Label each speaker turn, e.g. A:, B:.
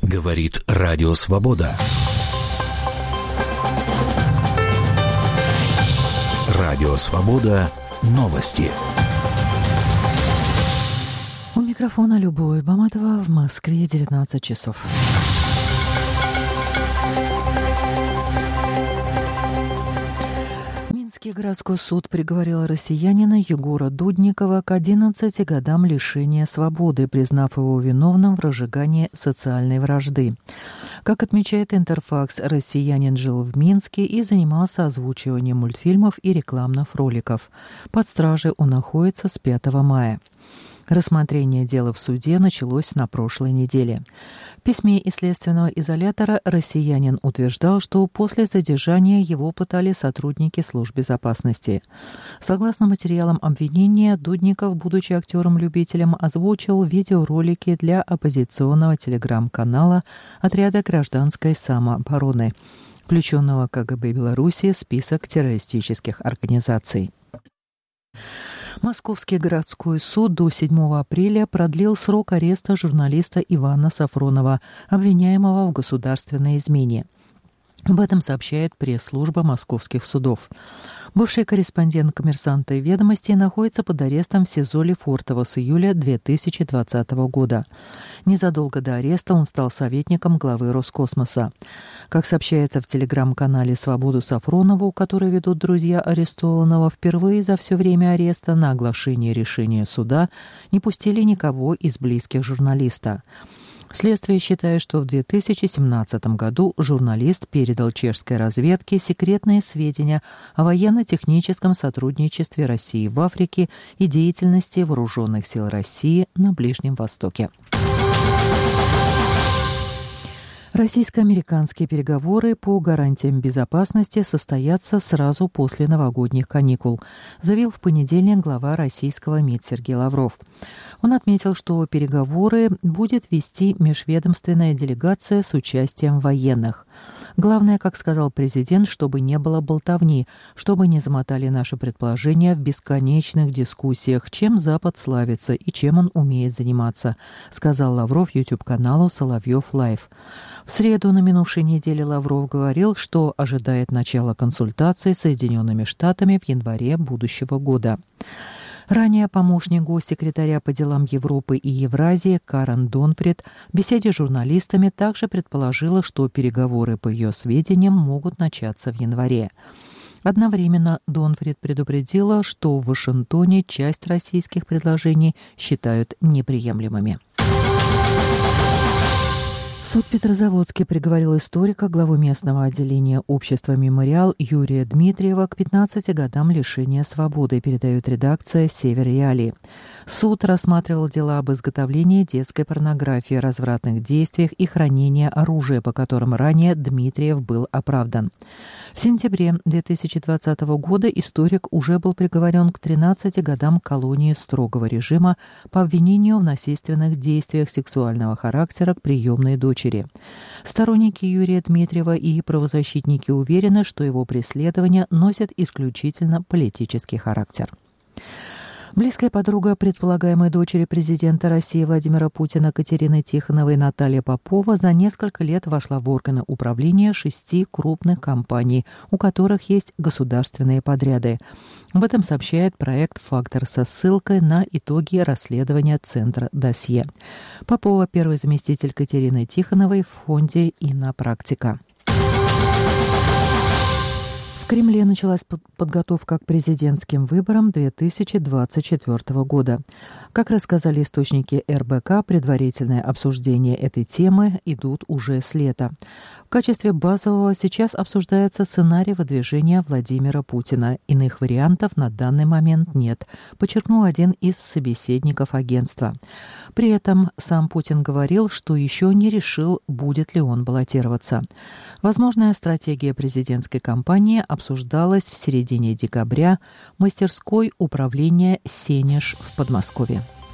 A: Говорит Радио Свобода. Радио Свобода. Новости.
B: У микрофона Любовь Баматова, в Москве 19 часов. Минский городской суд приговорил россиянина Егора Дудникова к 11 годам лишения свободы, признав его виновным в разжигании социальной вражды. Как отмечает Интерфакс, россиянин жил в Минске и занимался озвучиванием мультфильмов и рекламных роликов. Под стражей он находится с 5 мая. Рассмотрение дела в суде началось на прошлой неделе. В письме из следственного изолятора россиянин утверждал, что после задержания его пытали сотрудники служб безопасности. Согласно материалам обвинения, Дудников, будучи актером-любителем, озвучил видеоролики для оппозиционного телеграм-канала отряда гражданской самообороны, включенного КГБ Беларуси в список террористических организаций. Московский городской суд до 7 апреля продлил срок ареста журналиста Ивана Сафронова, обвиняемого в государственной измене. Об этом сообщает пресс-служба московских судов. Бывший корреспондент «Коммерсанта» и «Ведомостей» находится под арестом в СИЗО Лефортово с июля 2020 года. Незадолго до ареста он стал советником главы Роскосмоса. Как сообщается в телеграм-канале «Свободу Сафронову», который ведут друзья арестованного, впервые за все время ареста на оглашение решения суда не пустили никого из близких журналиста. Следствие считает, что в 2017 году журналист передал чешской разведке секретные сведения о военно-техническом сотрудничестве России в Африке и деятельности вооруженных сил России на Ближнем Востоке. Российско-американские переговоры по гарантиям безопасности состоятся сразу после новогодних каникул, заявил в понедельник глава российского МИД Сергей Лавров. Он отметил, что переговоры будет вести межведомственная делегация с участием военных. Главное, как сказал президент, чтобы не было болтовни, чтобы не замотали наши предположения в бесконечных дискуссиях, чем Запад славится и чем он умеет заниматься, сказал Лавров YouTube-каналу «Соловьев Лайв». В среду на минувшей неделе Лавров говорил, что ожидает начала консультаций с Соединенными Штатами в январе будущего года. Ранее помощник госсекретаря по делам Европы и Евразии Карен Донфрид в беседе с журналистами также предположила, что переговоры, по ее сведениям, могут начаться в январе. Одновременно Донфрид предупредила, что в Вашингтоне часть российских предложений считают неприемлемыми. Суд Петрозаводске приговорил историка, главу местного отделения общества «Мемориал» Юрия Дмитриева к 15 годам лишения свободы, передает редакция «Север Реалии». Суд рассматривал дела об изготовлении детской порнографии, развратных действиях и хранении оружия, по которым ранее Дмитриев был оправдан. В сентябре 2020 года историк уже был приговорен к 13 годам колонии строгого режима по обвинению в насильственных действиях сексуального характера к приемной дочери. Сторонники Юрия Дмитриева и правозащитники уверены, что его преследования носят исключительно политический характер. Близкая подруга предполагаемой дочери президента России Владимира Путина Катерины Тихоновой Наталья Попова за несколько лет вошла в органы управления 6 крупных компаний, у которых есть государственные подряды. Об этом сообщает проект «Фактор» со ссылкой на итоги расследования Центра «Досье». Попова – первый заместитель Катерины Тихоновой в фонде «Иннопрактика». В Кремле началась подготовка к президентским выборам 2024 года. Как рассказали источники РБК, предварительное обсуждение этой темы идут уже с лета. В качестве базового сейчас обсуждается сценарий выдвижения Владимира Путина. Иных вариантов на данный момент нет, подчеркнул один из собеседников агентства. При этом сам Путин говорил, что еще не решил, будет ли он баллотироваться. Возможная стратегия президентской кампании обсуждалась в середине декабря в мастерской управления «Сенеж» в Подмосковье.